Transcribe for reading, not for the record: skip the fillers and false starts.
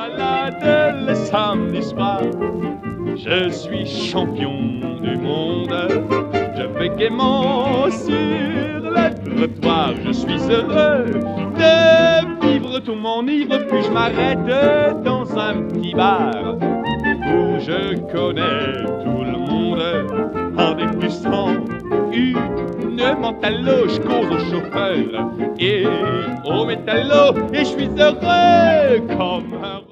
balade le samedi soir. Je suis champion du monde. Je vais gaiement sur le trottoir. Je suis heureux de vivre tout m'enivre. Puis je m'arrête dans un petit bar où je connais tout le monde. En dégustant une mentalo, je cause au chauffeur et au métallo. Et je suis heureux comme un